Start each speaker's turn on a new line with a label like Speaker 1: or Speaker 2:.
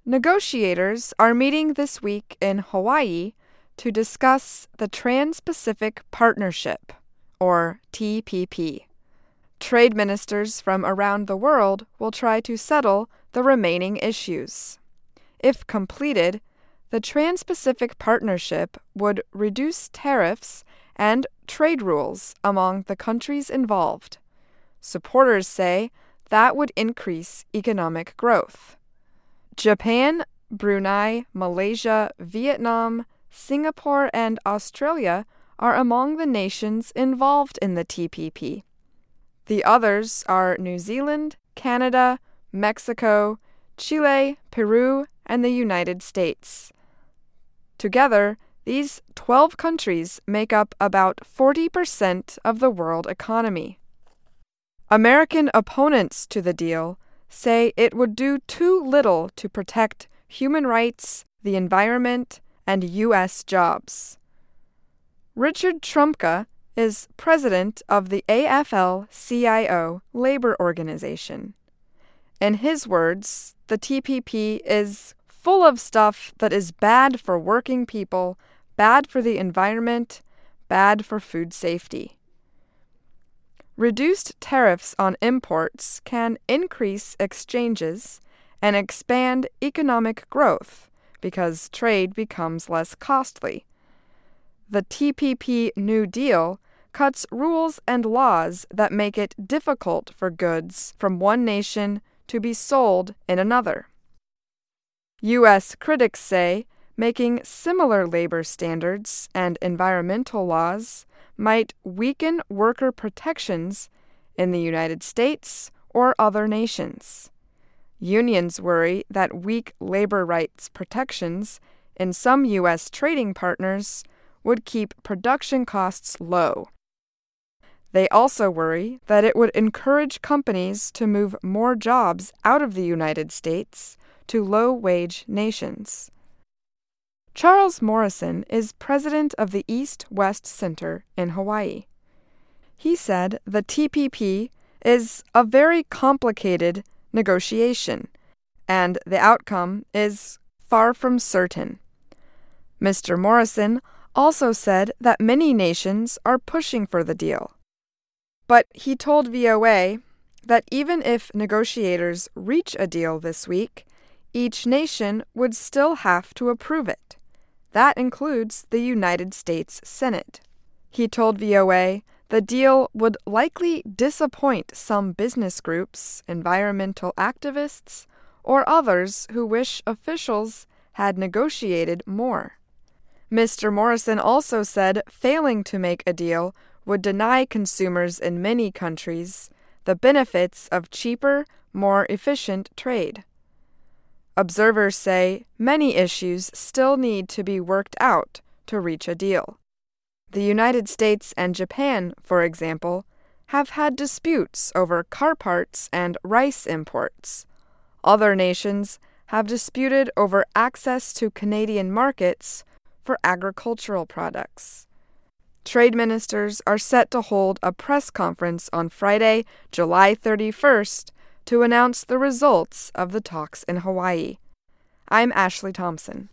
Speaker 1: Negotiators are meeting this week in Hawaii to discuss the Trans-Pacific Partnership, or TPP. Trade ministers from around the world will try to settle the remaining issues. If completed, the Trans-Pacific Partnership would reduce tariffs and trade rules among the countries involved. Supporters say that would increase economic growth. Japan, Brunei, Malaysia, Vietnam, Singapore, and Australia are among the nations involved in the TPP. The others are New Zealand, Canada, Mexico, Chile, Peru, and the United States. Together, these 12 countries make up about 40% of the world economy. American opponents to the deal say it would do too little to protect human rights, the environment, and U.S. jobs. Richard Trumka is president of the AFL-CIO labor organization. In his words, the TPP is full of stuff that is bad for working people, bad for the environment, bad for food safety. Reduced tariffs on imports can increase exchanges and expand economic growth because trade becomes less costly. The TPP New Deal cuts rules and laws that make it difficult for goods from one nation to be sold in another. U.S. critics say making similar labor standards and environmental laws might weaken worker protections in the United States or other nations. Unions worry that weak labor rights protections in some U.S. trading partners would keep production costs low. They also worry that it would encourage companies to move more jobs out of the United States to low-wage nations. Charles Morrison is president of the East-West Center in Hawaii. He said the TPP is a very complicated negotiation, and the outcome is far from certain. Mr. Morrison also said that many nations are pushing for the deal. But he told VOA that even if negotiators reach a deal this week, each nation would still have to approve it. That includes the United States Senate. He told VOA the deal would likely disappoint some business groups, environmental activists, or others who wish officials had negotiated more. Mr. Morrison also said failing to make a deal would deny consumers in many countries the benefits of cheaper, more efficient trade. Observers say many issues still need to be worked out to reach a deal. The United States and Japan, for example, have had disputes over car parts and rice imports. Other nations have disputed over access to Canadian markets for agricultural products. Trade ministers are set to hold a press conference on Friday, July 31st, to announce the results of the talks in Hawaii. I'm Ashley Thompson.